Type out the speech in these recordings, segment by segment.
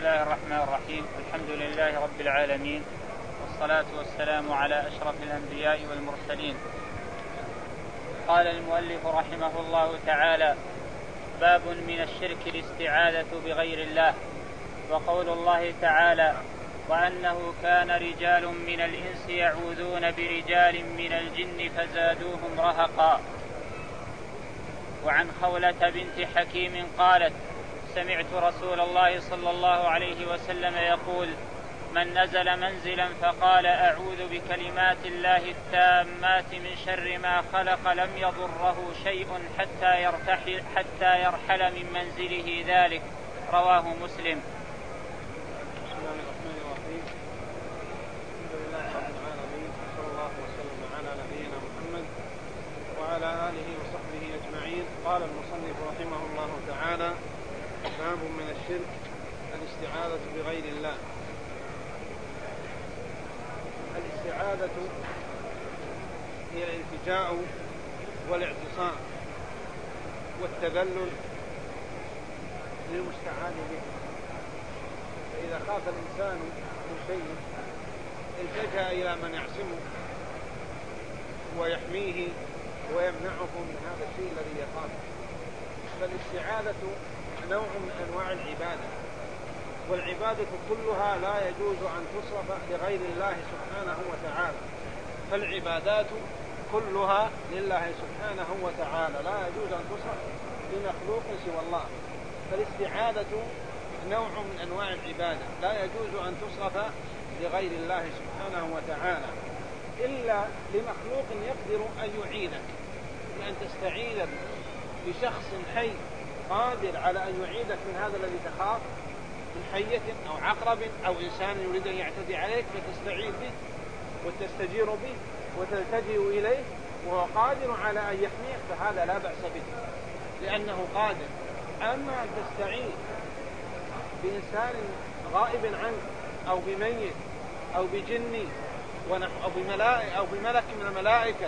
الله الرحمن الرحيم. الحمد لله رب العالمين، والصلاة والسلام على أشرف الأنبياء والمرسلين. قال المؤلف رحمه الله تعالى: باب من الشرك الاستعاذة بغير الله. وقول الله تعالى: وأنه كان رجال من الإنس يعوذون برجال من الجن فزادوهم رهقا. وعن خولة بنت حكيم قالت: سمعت رسول الله صلى الله عليه وسلم يقول: من نزل منزلا فقال أعوذ بكلمات الله التامات من شر ما خلق لم يضره شيء حتى يرحل من منزله ذلك. رواه مسلم. بسم الله الرحمن الرحيم. الحمد لله رب العالمين، صلى الله وسلم على نبينا محمد وعلى آله وصحبه أجمعين. قال المصنف رحمه الله تعالى: باب من الشرك الاستعاذة بغير الله. الاستعاذة هي الالتجاء والاعتصام والتذلل للمستعان به. فإذا خاف الإنسان من شيء التجأ إلى من يعصمه ويحميه ويمنعه من هذا الشيء الذي يخافه. فالاستعاذة نوع من أنواع العبادة، والعبادة كلها لا يجوز أن تصرف لغير الله سبحانه وتعالى. فالعبادات كلها لله سبحانه وتعالى، لا يجوز أن تصرف لمخلوق سوى الله. فالاستعاذة نوع من أنواع العبادة لا يجوز أن تصرف لغير الله سبحانه وتعالى إلا لمخلوق يقدر أن يعينك، بأن تستعين بشخص حي قادر على أن يعيدك من هذا الذي تخاف من حية أو عقرب أو إنسان يريد أن يعتدي عليك، فتستعين به وتستجير به وتلتجئ إليه وهو قادر على أن يحميك، فهذا لا بأس به لأنه قادر. أما أن تستعين بإنسان غائب عنك أو بميت أو بجني أو بملك من الملائكة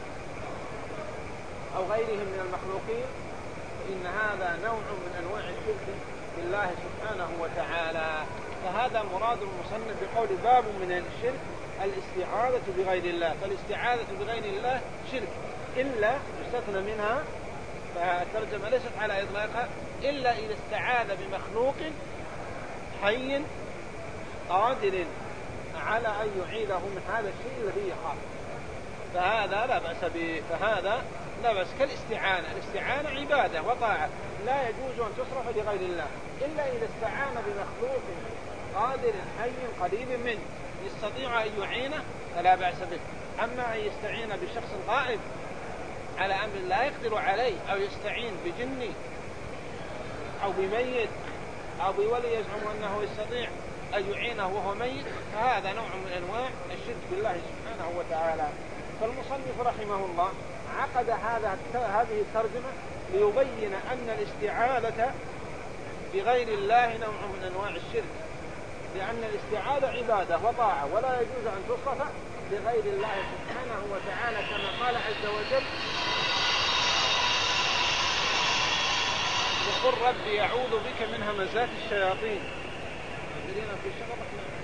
أو غيرهم من المخلوقين، فإن هذا نوع من أنواع الشرك بالله سبحانه وتعالى. فهذا مراد المصنف بقول باب من الشرك الاستعاذة بغير الله. فالاستعاذة بغير الله شرك إلا يستثنى منها، فالترجمة ليست على إطلاقها، إلا إذا استعاذ بمخلوق حي قادر على أن يعيده من هذا الشيء الذي يخاف، فهذا لا بأس به. فهذا لا بأس كالاستعانة. الاستعانة عبادة وطاعة لا يجوز أن تصرف لغير الله إلا إذا استعان بمخلوق قادر حي قريب منه يستطيع أن يعينه فلا بأس به. أما أن يستعين بشخص غائب على أمر لا يقدر عليه، أو يستعين بجني أو بميت أو بولي يزعم أنه يستطيع أن يعينه وهو ميت، فهذا نوع من أنواع الشرك بالله سبحانه وتعالى. فالمصنف رحمه الله عقد هذه الترجمة ليبين أن الاستعاذة بغير الله نوع من أنواع الشرك، لأن الاستعاذة عبادة وطاعة ولا يجوز أن تصرف لغير الله سبحانه وتعالى، كما قال عز وجل: وقل ربي أعوذ بك من همزات الشياطين. في الشغل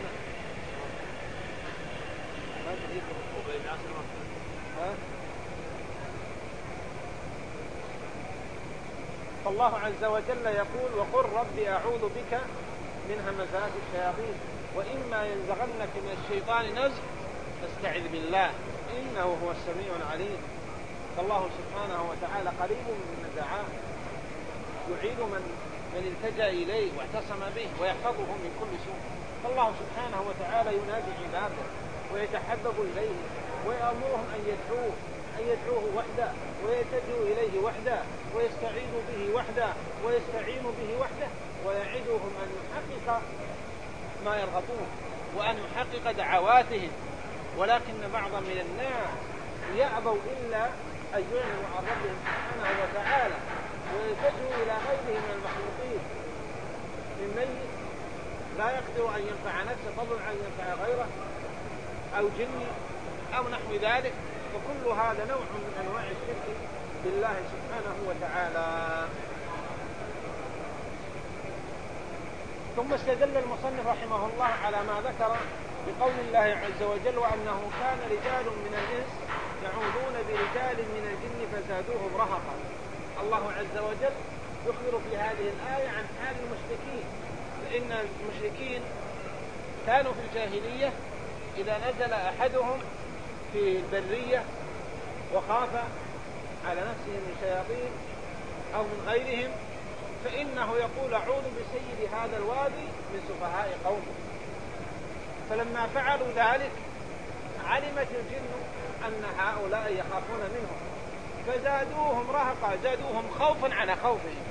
فالله عز وجل يقول: وقل ربي أعوذ بك من همزات الشياطين وإما ينزغنك من الشيطان نزغ فاستعذ بالله إنه هو السميع العليم. فالله سبحانه وتعالى قريب من دعاه، يعين من التجأ إليه واعتصم به ويحفظه من كل سوء. فالله سبحانه وتعالى ينادي عباده ويتحبب إليه ويأمرهم أن يدعوه وحده ويتجهوا إليه وحده ويستعينوا به وحده ويستعينوا به وحده، ويعدهم أن يحقق ما يرغبون وأن يحقق دعواتهم. ولكن بعض من الناس يأبوا إلا أن يعلنوا عن ربهم سبحانه وتعالى ويتجهوا إلى غيره من المخلوقين، من ميت لا يقدر أن ينفع نفسه فضلا عن ينفع غيره أو جني أو نحو ذلك. فكل هذا نوع من أنواع الشرك بالله سبحانه وتعالى. ثم استدل المصنف رحمه الله على ما ذكر بقول الله عز وجل وأنه كان رجال من الإنس يعوذون برجال من الجن فزادوهم رهقا. الله عز وجل يخبر في هذه الآية عن حال المشركين، فإن المشركين كانوا في الجاهلية إذا نزل أحدهم في البرية وخاف على نفسه من شياطين أو من غيرهم فإنه يقول أعوذ بسيد هذا الوادي من سفهاء قومه. فلما فعلوا ذلك علمت الجن أن هؤلاء يخافون منهم فزادوهم رهقا، زادوهم خوفا على خوفهم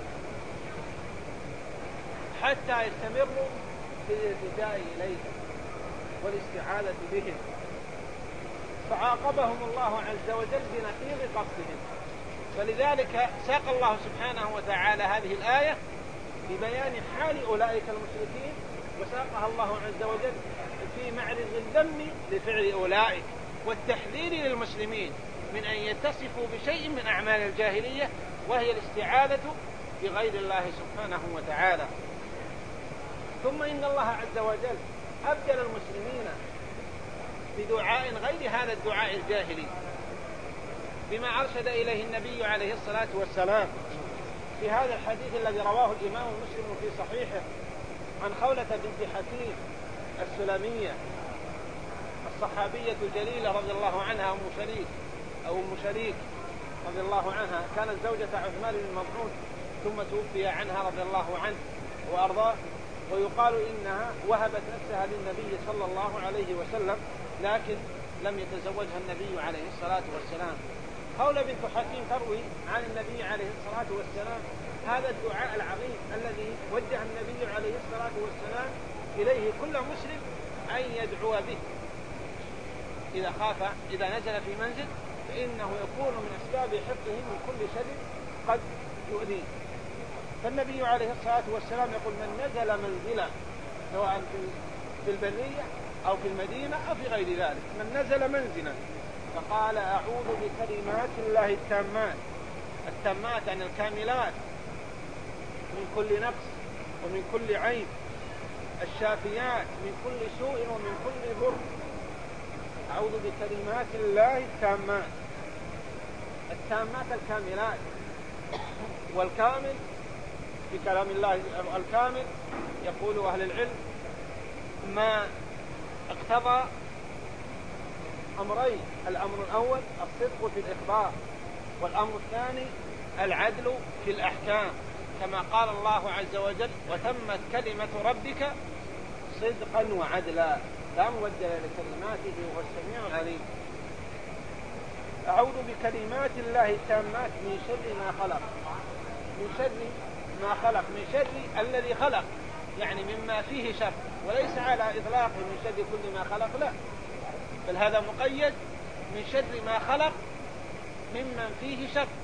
حتى يستمروا في الالتجاء إليهم والاستعاذة بهم، فعاقبهم الله عز وجل بنقيض قصدهم. فلذلك ساق الله سبحانه وتعالى هذه الآية ببيان حال أولئك المشركين، وساقها الله عز وجل في معرض الذم لفعل أولئك والتحذير للمسلمين من أن يتصفوا بشيء من أعمال الجاهلية وهي الاستعاذة بغير الله سبحانه وتعالى. ثم إن الله عز وجل أبدل المسلمين بدعاء غير هذا الدعاء الجاهلي بما أرشد إليه النبي عليه الصلاة والسلام في هذا الحديث الذي رواه الإمام مسلم في صحيحه عن خولة بنت حكيم السلمية الصحابية الجليلة رضي الله عنها أم شريك رضي الله عنها، كانت زوجة عثمان بن مظعون ثم توفي عنها رضي الله عنه وأرضاه، ويقال إنها وهبت نفسها للنبي صلى الله عليه وسلم لكن لم يتزوجها النبي عليه الصلاة والسلام. خولة بنت حكيم تروي عن النبي عليه الصلاة والسلام هذا الدعاء العظيم الذي وجه النبي عليه الصلاة والسلام إليه كل مسلم أن يدعو به إذا نزل في منزل، فإنه يكون من أسباب حفظه من كل شر قد يؤذيه. فالنبي عليه الصلاة والسلام يقول من نزل منزلا سواء في البرية أو في المدينة أو في غير ذلك، من نزل منزلا فقال أعوذ بكلمات الله التامات عن الكاملات من كل نقص ومن كل عيب، الشافيات من كل سوء ومن كل ضر، أعوذ بكلمات الله التامات الكاملات. والكامل بكلام الله الكامل يقول أهل العلم ما اقتضى أمرين: الأمر الأول الصدق في الإخبار، والأمر الثاني العدل في الأحكام، كما قال الله عز وجل وتمت كلمة ربك صدقا وعدلا لا مبدل لكلماته وهو السميع العليم. أعوذ بكلمات الله التامات من شر ما خلق، من شر ما خلق، من شر الذي خلق، يعني مما فيه شر، وليس على إطلاقه من شر كل ما خلق، لا، بل هذا مقيد من شر ما خلق ممن فيه شر،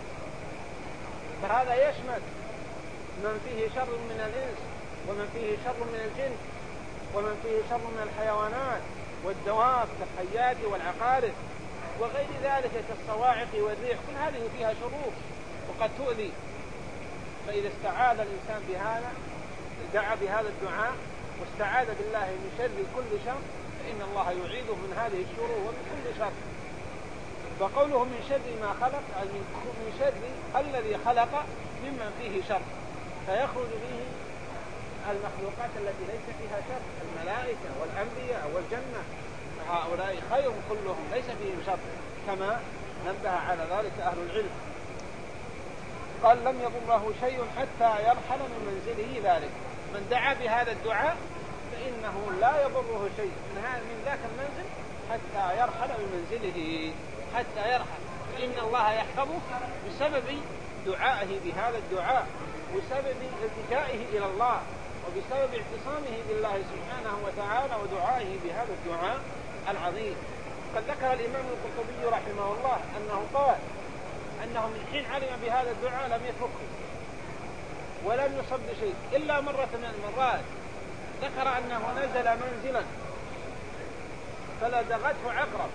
فهذا يشمل من فيه شر من الإنس ومن فيه شر من الجن ومن فيه شر من الحيوانات والدواب كالحيات والعقارب وغير ذلك كالصواعق والريح، كل هذه فيها شرور وقد تؤذي. فإذا استعاذ الإنسان بهذا، دعا بهذا الدعاء واستعاذ بالله من شر كل شر، فإن الله يعيذه من هذه الشرور ومن كل شر. فقوله من شر ما خلق أي من شر الذي خلق ممن فيه شر، فيخرج به المخلوقات التي ليس فيها شر، الملائكة والأنبياء والجنة، هؤلاء خير كلهم ليس فيهم شر، كما نبه على ذلك أهل العلم. قال لم يضره شيء حتى يرحل من منزله ذلك، من دعا بهذا الدعاء فإنه لا يضره شيء من ذاك المنزل حتى يرحل من منزله، حتى يرحل، فإن الله يحفظه بسبب دعائه بهذا الدعاء، وسبب التجائه إلى الله، وبسبب اعتصامه بالله سبحانه وتعالى ودعائه بهذا الدعاء العظيم. قد ذكر الإمام القرطبي رحمه الله أنه قال أنه من حين علم بهذا الدعاء لم يتركه ولم يصب بشيء إلا مرة من المرات. ذكر أنه نزل منزلا فلدغته عقرب،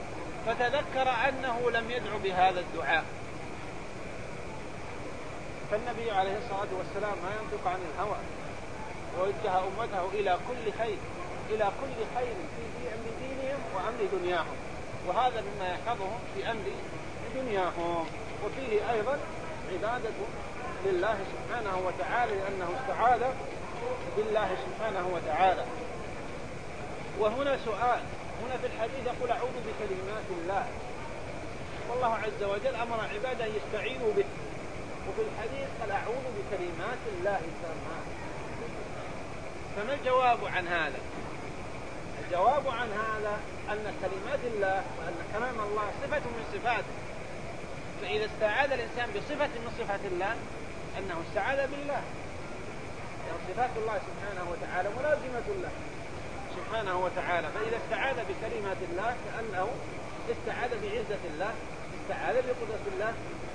فتذكر أنه لم يدعو بهذا الدعاء، فالنبي عليه الصلاة والسلام ما ينطق عن الهوى، ووجه أمته إلى كل خير في أمر دينهم وأمر دنياهم، وهذا مما يحفظهم في أمر دنياهم. وفيه أيضا عبادة لله سبحانه وتعالى، لأنه استعاذ بالله سبحانه وتعالى. وهنا سؤال، هنا في الحديث يقول أعوذ بكلمات الله، والله عز وجل أمر عباده يستعينوا به، وفي الحديث قال أعوذ بكلمات الله التامات. فما الجواب عن هذا؟ الجواب عن هذا أن كلمات الله وأن كلام الله صفة من صفاته، فإذا استعاذ الإنسان بصفة من صفات الله أنه استعاذ بالله، يعني صفات الله سبحانه وتعالى ملازمة له سبحانه وتعالى. فإذا استعاذ بكلمات الله كأنه استعاذ بعزة الله، استعاذ بقدرة الله.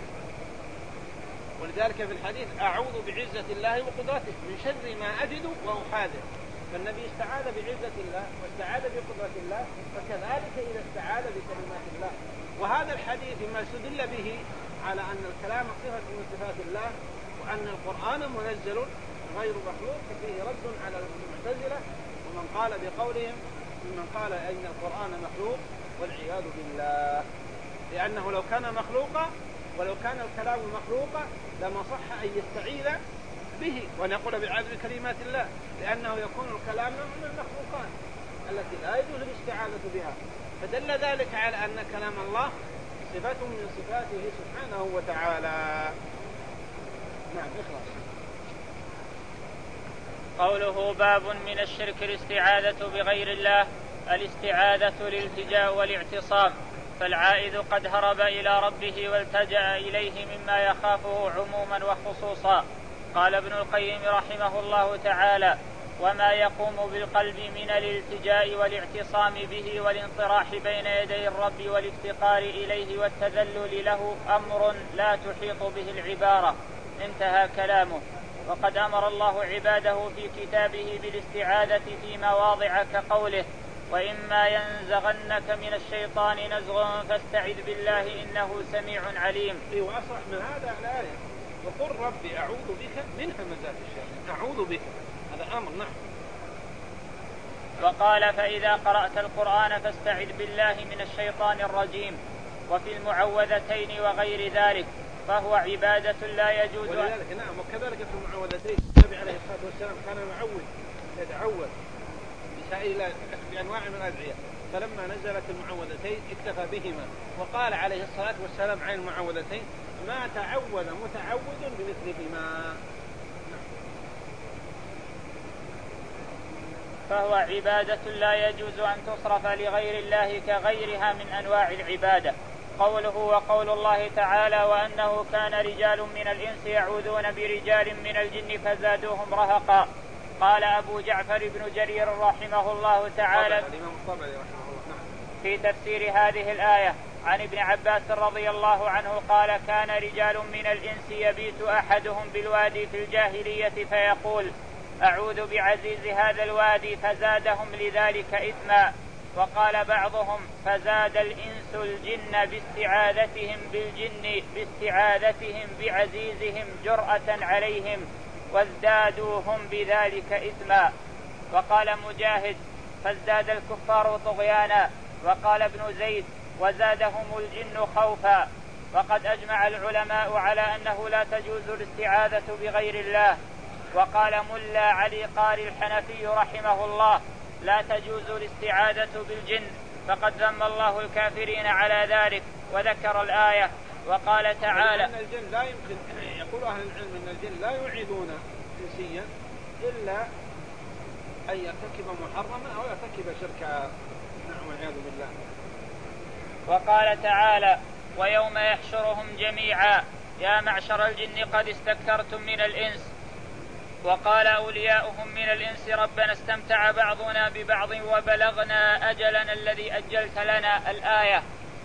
ولذلك في الحديث أعوذ بعزة الله وقدرته من شر ما أجد وأحاذر. فالنبي استعاذ بعزة الله واستعاذ بقدرة الله، فكذلك إذا استعاذ بكلمات الله. وهذا الحديث ما استدل به على أن الكلام صفة من صفات الله، وأن القرآن منزل غير مخلوق، ففيه رد على المعتزلة ومن قال بقولهم ممن قال أن القرآن مخلوق، والعياذ بالله. لأنه لو كان مخلوقا ولو كان الكلام مخلوقا لما صح أن يستعيذ به ونقول بعاذ بكلمات الله، لأنه يكون الكلام من المخلوقات التي لا يجوز الاستعاذة بها. فدل ذلك على أن كلام الله صفة من صفاته سبحانه وتعالى. نعم، اخلص. قوله باب من الشرك الاستعاذة بغير الله. الاستعاذة الالتجاء والاعتصام، فالعائذ قد هرب إلى ربه والتجأ إليه مما يخافه عموما وخصوصا. قال ابن القيم رحمه الله تعالى: وما يقوم بالقلب من الالتجاء والاعتصام به والانطراح بين يدي الرب والافتقار إليه والتذلل له أمر لا تحيط به العبارة. انتهى كلامه. وقد أمر الله عباده في كتابه بالاستعاذة في مواضع كقوله: وإما ينزغنك من الشيطان نزغ فاستعذ بالله إنه سميع عليم. وأصح من هذا الآية: وقل ربي أعوذ بك من همزات الشياطين. أعوذ بك، هذا أمر. نحن وقال: فإذا قرأت القرآن فاستعذ بالله من الشيطان الرجيم. وفي المعوذتين وغير ذلك فهو عبادة لا يجوز. ولذلك نعم، وكذلك في المعوذتين النبي عليه الصلاة والسلام كان معوذ يتعوذ بأنواع من الأدعية، فلما نزلت المعوذتين اكتفى بهما، وقال عليه الصلاة والسلام عن المعوذتين: ما تعوذ متعوذ بمثلهما. فهو عبادة لا يجوز أن تصرف لغير الله كغيرها من أنواع العبادة. قوله: وقول الله تعالى: وأنه كان رجال من الإنس يعوذون برجال من الجن فزادوهم رهقا. قال أبو جعفر بن جرير رحمه الله تعالى في تفسير هذه الآية عن ابن عباس رضي الله عنه قال: كان رجال من الإنس يبيت أحدهم بالوادي في الجاهلية فيقول: أعوذ بعزيز هذا الوادي، فزادهم لذلك إثما. وقال بعضهم: فزاد الإنس الجن باستعاذتهم بعزيزهم جرأة عليهم، وازدادوا هم بذلك إثما. وقال مجاهد: فازداد الكفار طغيانا. وقال ابن زيد: وزادهم الجن خوفا. وقد أجمع العلماء على أنه لا تجوز الاستعاذة بغير الله. وقال ملا علي قاري الحنفي رحمه الله: لا تجوز الاستعاذة بالجن، فقد ذم الله الكافرين على ذلك، وذكر الآية. وقال تعالى: أن الجن لا يمكن، يقول أهل العلم أن الجن لا يعيذون إنسيا إلا أن يرتكب محرما أو يرتكب شركا. نعم، والعياذ بالله. وقال تعالى: ويوم يحشرهم جميعا يا معشر الجن قد استكثرتم من الإنس. وقال أولياؤهم من الإنس: ربنا استمتع بعضنا ببعض وبلغنا أجلنا الذي أجلت لنا. الآية.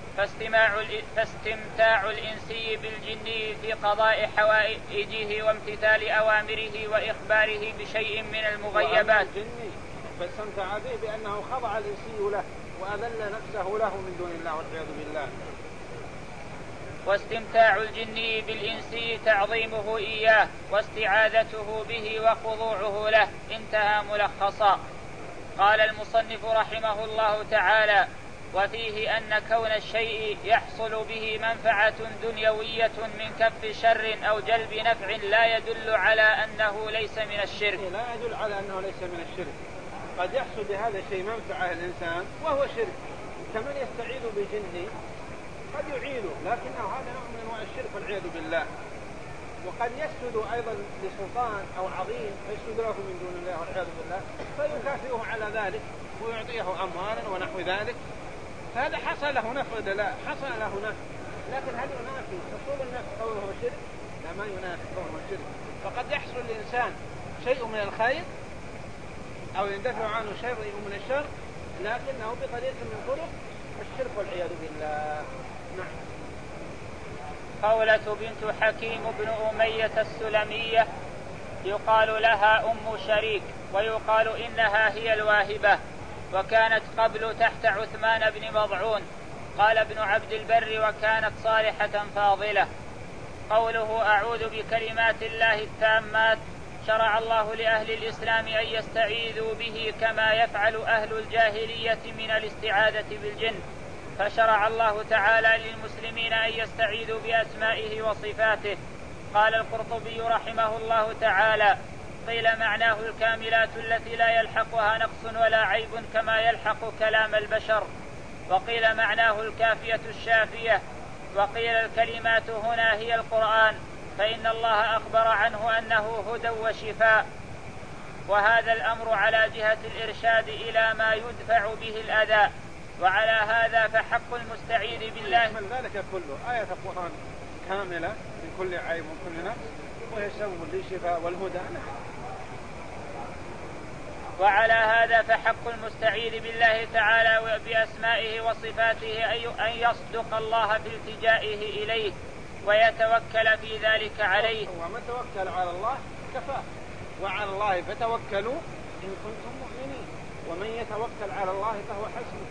فاستمتاع الإنسي بالجن في قضاء حوائجه وامتثال أوامره وإخباره بشيء من المغيبات. فاستمتع به بأنه خضع الإنسي له وأذل نفسه له من دون الله، والعياذ بالله. واستمتاع الجني بالإنسي تعظيمه إياه واستعاذته به وخضوعه له. انتهى ملخصا. قال المصنف رحمه الله تعالى: وفيه أن كون الشيء يحصل به منفعة دنيوية من كف شر أو جلب نفع لا يدل على أنه ليس من الشرك. لا يدل على أنه ليس من الشرك. قد يحصل بهذا الشيء منفعة الإنسان وهو شرك، كمن يستعيذ بجنه قد يعينه لكنه هذا نوع من أنواع الشرك والعياذ بالله. وقد يسجد أيضا لسلطان أو عظيم فيسجد له من دون الله والعياذ بالله فيكافئه على ذلك ويعطيه أموالا ونحو ذلك، فهذا حصل له نفع ولا لا؟ حصل له نفع، لكن هل ينافي حصول النفع كونه شرك؟ لا، ما ينافي كونه شرك. فقد يحصل للإنسان شيء من الخير أو يندفع عنه شيء من الشر لكنه بطريقة من طرق الشرك والعياذ بالله. نعم. خولة بنت حكيم بن أمية السلمية يقال لها أم شريك ويقال إنها هي الواهبة، وكانت قبل تحت عثمان بن مضعون. قال ابن عبد البر: وكانت صالحة فاضلة. قوله: أعوذ بكلمات الله التامات. شرع الله لأهل الإسلام أن يستعيذوا به كما يفعل أهل الجاهلية من الاستعاذة بالجن، فشرع الله تعالى للمسلمين أن يستعيذوا بأسمائه وصفاته. قال القرطبي رحمه الله تعالى: قيل معناه الكاملات التي لا يلحقها نقص ولا عيب كما يلحق كلام البشر، وقيل معناه الكافية الشافية، وقيل الكلمات هنا هي القرآن، فإن الله أخبر عنه أنه هدى وشفاء. وهذا الأمر على جهة الإرشاد إلى ما يدفع به الأذى، وعلى هذا فحق المستعيذ بالله من ذلك كله آية القرآن كاملة من كل عيب وكل نقص وهي سبب للشفاء والهدى. وعلى هذا فحق المستعيذ بالله تعالى بأسمائه وصفاته أن يصدق الله في التجائه إليه ويتوكل في ذلك عليه. ومن توكل على الله كفاه، وعلى الله فتوكلوا إن كنتم مؤمنين، ومن يتوكل على الله فهو حسبه.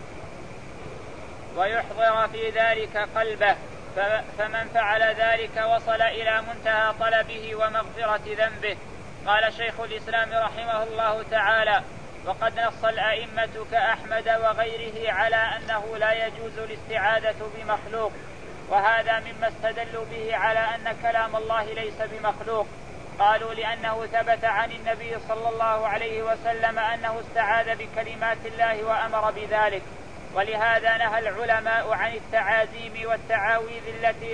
ويحضر في ذلك قلبه، فمن فعل ذلك وصل إلى منتهى طلبه ومغفرة ذنبه. قال شيخ الإسلام رحمه الله تعالى: وقد نص الأئمة كأحمد وغيره على أنه لا يجوز الاستعاذة بمخلوق، وهذا مما استدلوا به على أن كلام الله ليس بمخلوق. قالوا لأنه ثبت عن النبي صلى الله عليه وسلم أنه استعاذ بكلمات الله وأمر بذلك، ولهذا نهى العلماء عن التعازيم والتعاويذ التي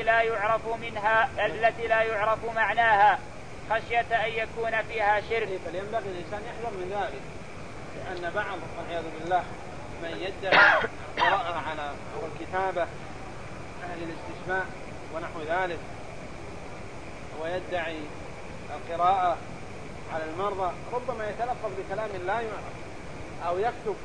لا يعرف معناها خشية أن يكون فيها شرك. فلينبغي الإنسان يحذر من ذلك، لأن بعض والعياذ بالله من يدعي قراءة على الكتابة أهل الاستشفاء ونحو ذلك، ويدعي القراءة على المرضى، ربما يتلفظ بكلام لا يعرف أو يكتب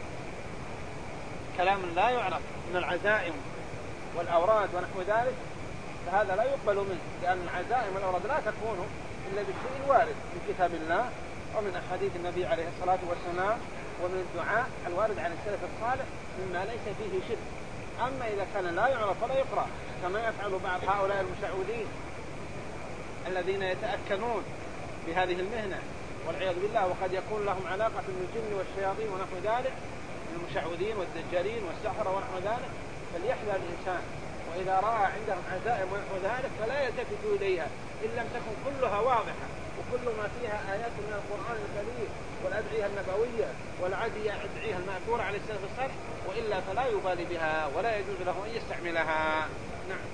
كلام لا يعرف من العزائم والأوراد ونحو ذلك، فهذا لا يقبل منه، لأن العزائم والأوراد لا تكون إلا بالشيء الوارد من كتاب الله ومن أحاديث النبي عليه الصلاة والسلام ومن الدعاء الوارد عن السلف الصالح مما ليس فيه شرك. أما إذا كان لا يعرف فلا يقرأ، كما يفعل بعض هؤلاء المشعوذين الذين يتأكلون بهذه المهنة والعياذ بالله، وقد يكون لهم علاقة بالجن والشياطين ونحو ذلك، المشعوذين والدجالين والسحرة ونحو ذلك. فليحذر الإنسان، وإذا رأى عندهم عزائم ونحو ذلك فلا يلتفت إليها إن لم تكن كلها واضحة وكل ما فيها آيات من القرآن الكريم والأدعية النبوية والأدعية المأثورة على السلف الصالح، وإلا فلا يبالي بها ولا يجوز له أن يستعملها. نعم.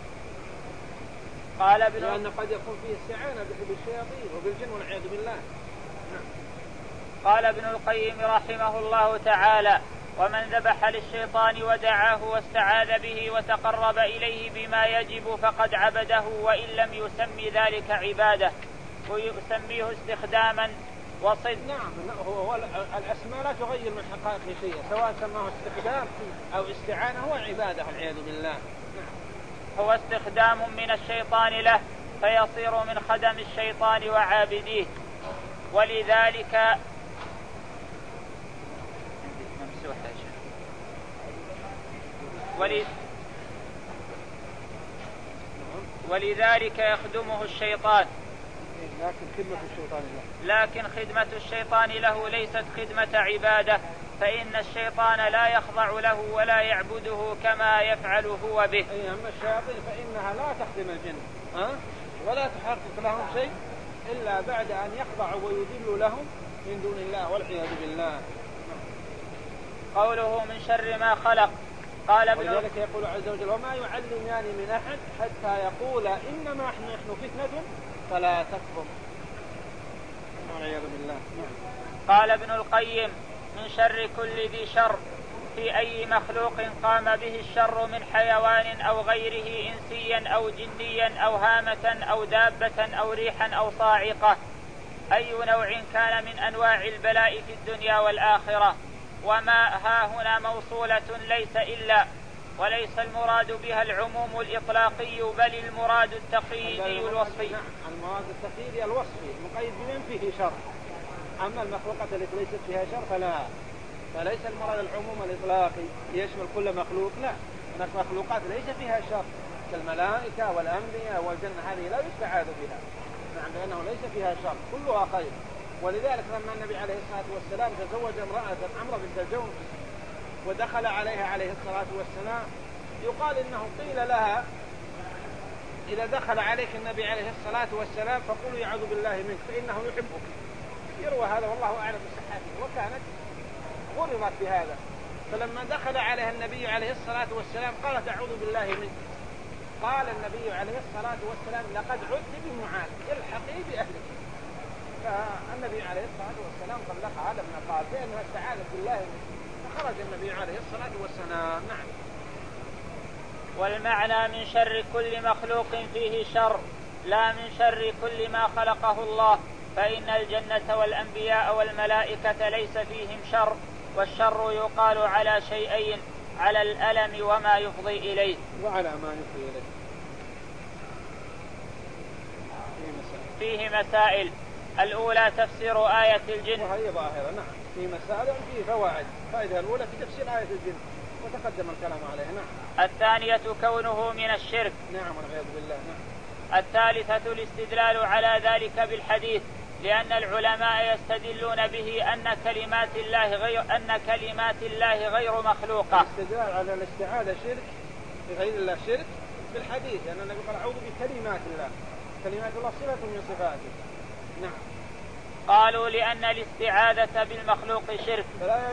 لأن قد يكون فيه استعانة بالشياطين وبالجن والعياذ بالله. نعم. قال ابن القيم رحمه الله تعالى: ومن ذبح للشيطان ودعاه واستعاذ به وتقرب إليه بما يجب فقد عبده، وإن لم يسمي ذلك عبادة ويسميه استخداما وصد. نعم، هو الأسماء لا تغير من حقائق شيء، سواء سماه استخدام أو استعانة هو عبادة والعياذ بالله. نعم. هو استخدام من الشيطان له فيصير من خدم الشيطان وعابديه. ولذلك ولذلك يخدمه الشيطان. لكن خدمة الشيطان له ليست خدمة عبادة، فإن الشيطان لا يخضع له ولا يعبده كما يفعل هو به. أما الشياطين فإنها لا تخدم الجن ولا تحقق لهم شيء إلا بعد أن يخضعوا ويذلوا لهم من دون الله والعياذ بالله. قوله من شر ما خلق. قال ولذلك يقول عز وجل وما يعلمان من أحد حتى يقول إنما نحن فتنة فلا تكفر والعياذ بالله. قال ابن القيم من شر كل ذي شر، في أي مخلوق قام به الشر من حيوان أو غيره إنسيا أو جنيا أو هامة أو دابة أو ريحا أو صاعقة، أي نوع كان من أنواع البلاء في الدنيا والآخرة. وما ها هنا موصولة ليس إلا، وليس المراد بها العموم الإطلاقي بل المراد التقييدي الوصفي. المراد التقييدي الوصفي مقيد بمن فيه شر، أما المخلوقات التي ليست فيها شر فليس المراد العموم الإطلاقي يشمل كل مخلوق، لا، هناك مخلوقات ليس فيها شر كالملائكة والأنبياء والجنة، هذه لا يستعاذ بها لأنه ليس فيها شر كلها خير. ولذلك لما النبي عليه الصلاة والسلام تزوج امرأة عمرو بنت الجوف ودخل عليها عليه الصلاة والسلام، يقال إنه قيل لها إذا دخل عليك النبي عليه الصلاة والسلام فقولوا يعوذ بالله منك فإنه يحبك. يروى هذا والله أعلم بصحته، وكانت غرمت بهذا. فلما دخل عليها النبي عليه الصلاة والسلام قالت أعوذ بالله منك. قال النبي عليه الصلاة والسلام لقد عدت بمعاذ الحقي بأهلك. فالنبي عليه الصلاة والسلام طلقها لما قال بأنها استعاذت بالله منك، فخرج النبي عليه الصلاة والسلام. نعم. والمعنى من شر كل مخلوق فيه شر، لا من شر كل ما خلقه الله، فإن الجنة والأنبياء والملائكة ليس فيهم شر، والشر يقال على شيئين، على الألم وما يفضي إليه. وعلى ما يفضي إليه فيه مسائل. الأولى تفسير آية الجن، وهي ظاهرة. نعم، في مسائل فيه فوائد. فائدة الأولى في تفسير آية الجن وتقدم الكلام عليه. نعم. الثانية كونه من الشرك. نعم والعياذ بالله. نعم. الثالثة الاستدلال على ذلك بالحديث، لأن العلماء يستدلون به أن كلمات الله غير مخلوقة. الاستدلال على الاستعاذة شرك بغير الله شرك بالحديث، لأن النبي قال أعوذ بكلمات الله، كلمات الله صفة من صفاته. نعم. قالوا لأن الاستعاذة بالمخلوق شرك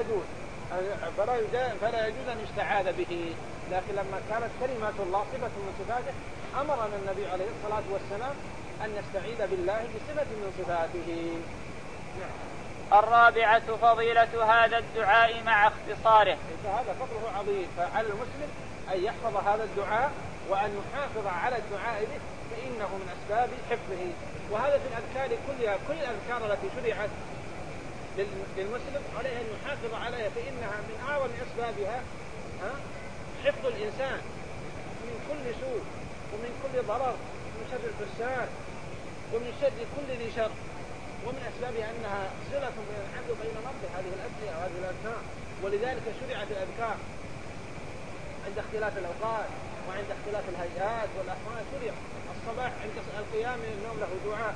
فلا يجوز أن يستعاذ به، لكن لما كانت كلمات الله صفة من صفاته أمرنا النبي عليه الصلاة والسلام أن نستعيذ بالله بصفة من صفاته. نعم. الرابعة فضيلة هذا الدعاء مع اختصاره. فهذا فضله عظيم، فعلى المسلم أن يحفظ هذا الدعاء وأن يحافظ على الدعاء به، فإنه من أسباب حفظه. وهذا في الأذكار كلها، كل الأذكار التي شرعت للمسلم عليه أن يحافظ عليها، فإنها من أعظم أسبابها حفظ الإنسان من كل سوء ومن كل ضرر، من شر الفساد ومن شر كل ذي شر، ومن أسبابها أنها صلة بين العبد وبين ربه هذه الأدعية وهذه الأذكار. ولذلك شرعت الأذكار عند اختلاف الأوقات وعند اختلاف الهيئات والأحوال. شرع الصباح عند القيام من النوم له دعاء،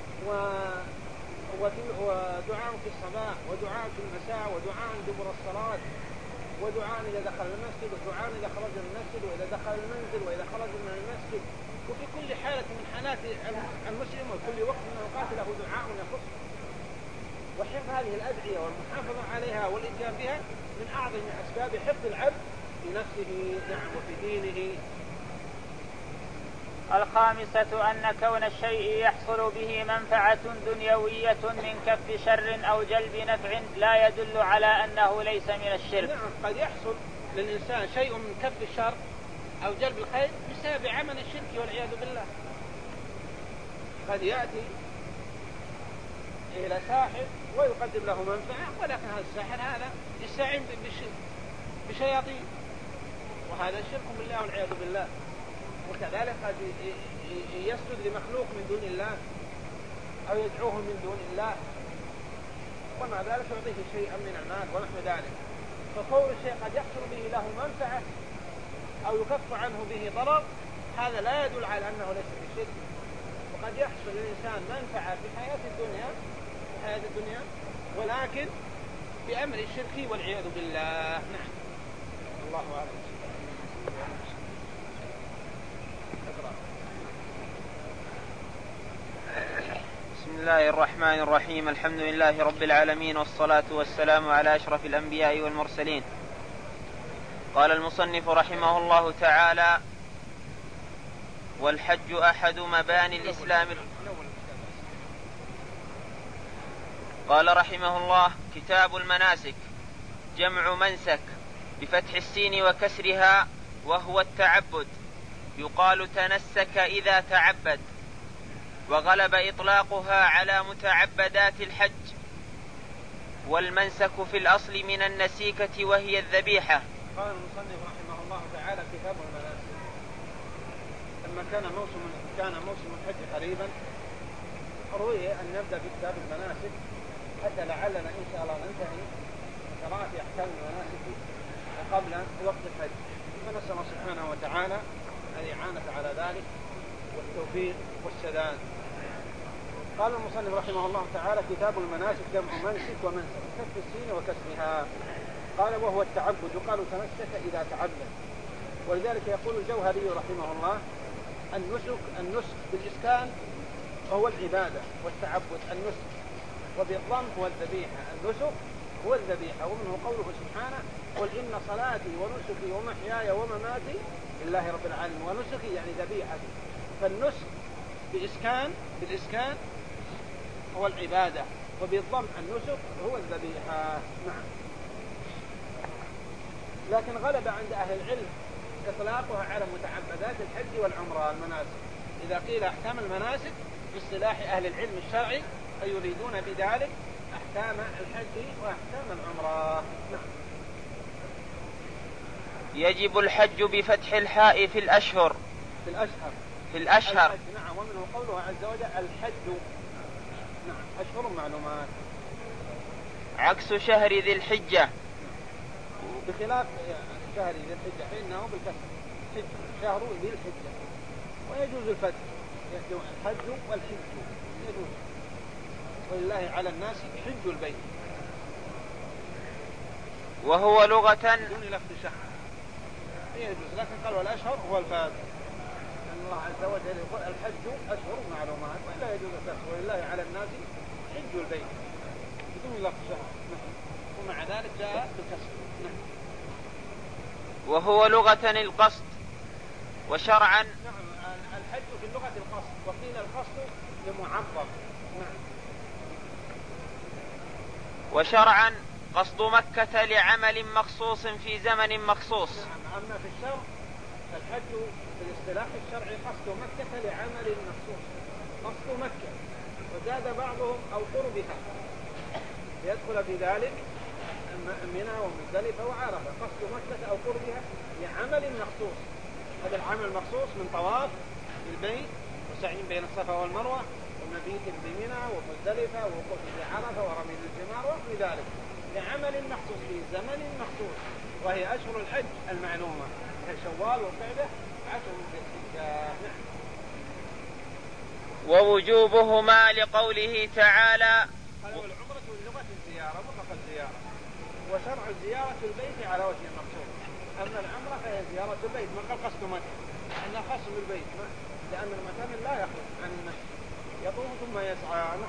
ودعاء في الصباح، ودعاء في المساء، ودعاء دبر الصلاة، ودعاء إذا دخل المسجد، ودعاء إذا خرج من المسجد، وإذا دخل المنزل، وإذا خرج من المسجد. وفي كل حالة من حالات المسلم وكل وقت من الأوقات له دعاء يخص. وحفظ هذه الأدعية والمحافظة عليها والإتيان بها من أعظم أسباب حفظ العبد في نفسه وفي دينه. الخامسة أن كون الشيء يحصل به منفعة دنيوية من كف شر أو جلب نفع لا يدل على أنه ليس من الشرك. نعم، قد يحصل للإنسان شيء من كف الشر أو جلب الخير بسبب عمل الشرك والعياذ بالله. قد يأتي إلى ساحر ويقدم له منفعة، ولكن هذا الساحر هذا يستعين بشياطين، وهذا شرك بالله والعياذ بالله. وكذلك قد يسجد لمخلوق من دون الله أو يدعوه من دون الله، ومع ذلك يعطيه شيئا من المال ونحو ذلك. فكون الشيء قد يحصل به له منفعة أو يكف عنه به ضرر، هذا لا يدل على أنه ليس بشرك، وقد يحصل للإنسان منفعة في حياة الدنيا ولكن بأمر الشرك والعياذ بالله. نعم. الله أعلم. بسم الله الرحمن الرحيم. الحمد لله رب العالمين، والصلاة والسلام على أشرف الأنبياء والمرسلين. قال المصنف رحمه الله تعالى: والحج أحد مباني الإسلام. قال رحمه الله: كتاب المناسك، جمع منسك بفتح السين وكسرها، وهو التعبد، يقال تنسك إذا تعبد، وغلب إطلاقها على متعبدات الحج. والمنسك في الأصل من النسيكة وهي الذبيحة. قال المصنف رحمه الله تعالى: كتاب المناسك. لما كان موسم الحج قريبا روي أن نبدأ بكتاب المناسك حتى لعلنا إن شاء الله ننتهي قراءة أحكام المناسك قبل وقت الحج، فنسأل الله سبحانه وتعالى الإعانة على ذلك والتوفيق والسداد. قال المصنف رحمه الله تعالى: كتاب المناسك، جمع منسك ومنسك بفتح السين وكسرها. قال: وهو التعبد، يقال تنسك إذا تعبد. ولذلك يقول الجوهري رحمه الله: النسك بالإسكان وهو العبادة، والتعبد النسك، وبالضم هو الذبيحة. النسك هو الذبيحة، ومنه قوله سبحانه: قل إن صلاتي ونسكي ومحياي ومماتي لله رب العالمين. ونسكي يعني ذبيحتي. فالنسك بالإسكان هو العبادة، وبالضم النسك هو الذبيحة. نعم. لكن غلب عند أهل العلم إطلاقها على متعبدات الحج والعمرة المناسك. إذا قيل أحكام المناسك باصطلاح أهل العلم الشرعي فيريدون بذلك أحكام الحج وأحكام العمرة. نعم. يجب الحج بفتح الحاء في الأشهر. نعم. ومنه قوله عز وجل: الحج. نعم. أشهر معلومات. عكس شهر ذي الحجة، بخلاف شهر ذي الحجة فإنه بالكسر، شهر ذي الحجة، ويجوز الفتح، الحج والحج يجوز. ولله على الناس حج البيت. وهو لغة دون لفظ شهر يجوز، لكن قال والأشهر هو الفاظ، أن الله عز وجل يقول: الحج أشهر معلومات، ولا يجوز الكسر. ولله على الناس حج البيت بدون لفظ شهر. ومع ذلك جاء بالكسر. وهو لغة القصد، وشرعا الحج في اللغة القصد، وقيل القصد لمعظم. وشرعا قصد مكة لعمل مخصوص في زمن مخصوص. أما في الشرع الحج في الاصطلاح الشرعي قصد مكة لعمل مخصوص، قصد مكة، وزاد بعضهم أو قربها، يدخل في ذلك منى ومزدلفة وعرفة. قصد مكة أو قربها لعمل مخصوص. هذا العمل المخصوص من طواف البيت، وسعي بين الصفا والمروة، ومبيت بمنى ومزدلفة، ووقوف بعرفة، ورمي الجمار، ونحو ذلك، لعمل مخصوص في زمن مخصوص، وهي أشهر الحج المعلومة، هي شوال والقعدة 10 ذي الحجة. ووجوبهما لقوله تعالى: والعمرة واللغة الزيارة، مطلق الزيارة، وشرع الزيارة البيت على وجه المقصود. أما العمرة فهي زيارة البيت، ما قال قصد مكة، أنها خاص بالبيت، لأن المكان لا يخرج عن المسجد، يطوف ثم يسعى.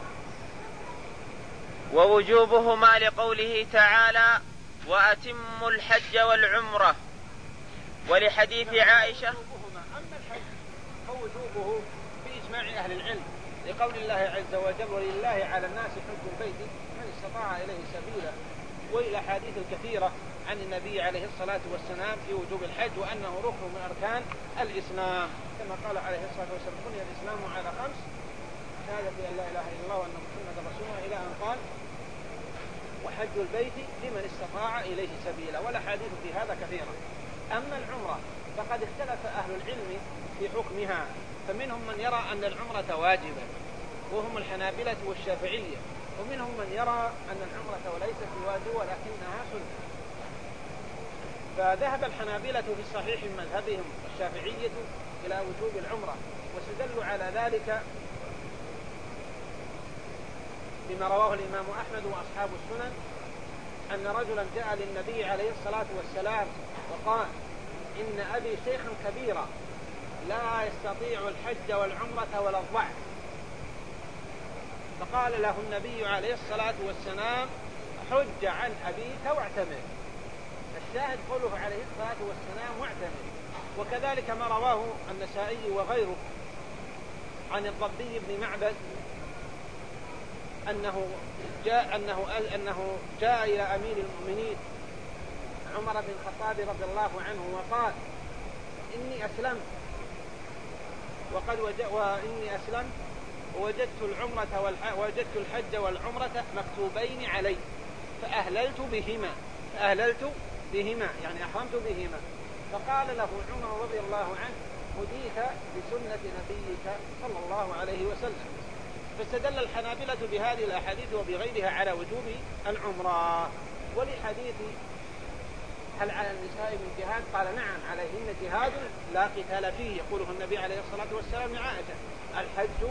ووجوبهما لقوله تعالى: وأتموا الحج والعمرة، ولحديث عائشة. أما الحج فوجوبه بإجماع أهل العلم، لقول الله عز وجل: ولله على الناس حج البيت من استطاع إليه سبيلا، وإلى حديث الكثيرة عن النبي عليه الصلاة والسلام في وجوب الحج، وأنه ركن من أركان الإسلام، كما قال عليه الصلاة والسلام: بني الإسلام على 5: شهادة أن لا إله إلا الله وأن محمدا رسول الله، إلى أن قال: وحج البيت لمن استطاع إليه سبيلا. والأحاديث في هذا كثيرة. أما العمرة فقد اختلف أهل العلم في حكمها، فمنهم من يرى أن العمرة واجبة، وهم الحنابلة والشافعية، ومنهم من يرى أن العمرة وليست بواجبة ولكنها سنة. فذهب الحنابلة في الصحيح من مذهبهم، والشافعية إلى وجوب العمرة. واستدلوا على ذلك بما رواه الإمام أحمد وأصحاب السنن أن رجلا جاء للنبي عليه الصلاة والسلام وقال: إن أبي شيخا كبيرا لا يستطيع الحج والعمرة ولا الضعف. فقال له النبي عليه الصلاة والسلام: حج عن أبيك واعتمر. الشاهد قوله عليه الصلاة والسلام واعتمر. وكذلك ما رواه النسائي وغيره عن الضبي بن معبد أنه جاء إلى أمير المؤمنين عمر بن الخطاب رضي الله عنه وقال: إني أسلمت وإني أسلمت ووجدت الحج والعمرة مكتوبين علي فأهللت بهما يعني أحرمت بهما. فقال له عمر رضي الله عنه: هديت بسنة نبيك صلى الله عليه وسلم. فاستدل الحنابلة بهذه الأحاديث وبغيرها على وجوب العمرة. ولحديث هل على النساء من جهاد؟ قال: نعم عليهن جهاد لا قتال فيه، يقوله النبي عليه الصلاة والسلام لعائشة: الحج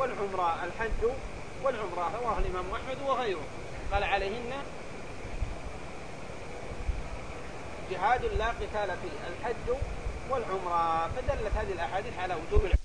والعمرة. رواه الإمام أحمد وغيره، قال: عليهن جهاد لا قتال فيه، الحج والعمرة. فدلت هذه الأحاديث على وجوب العمرة.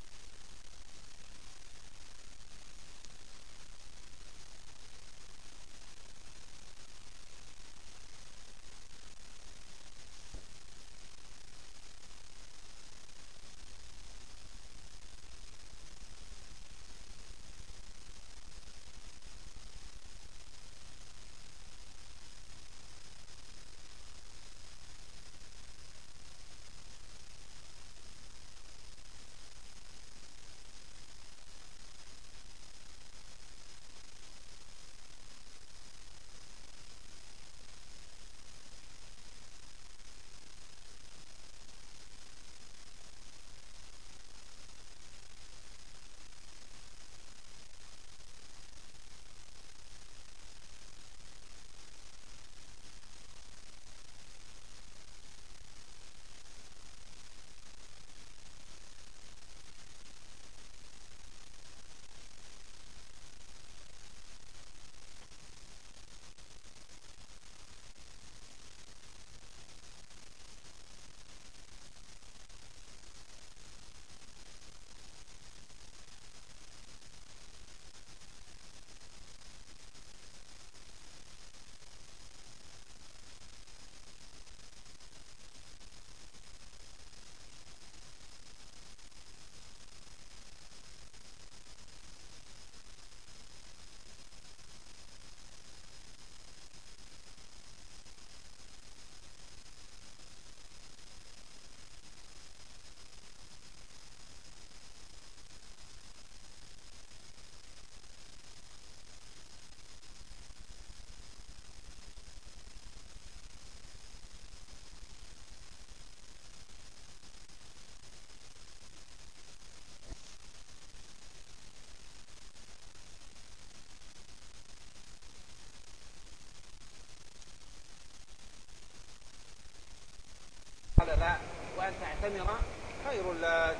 قال: لا، وأن تعتمر خير لك.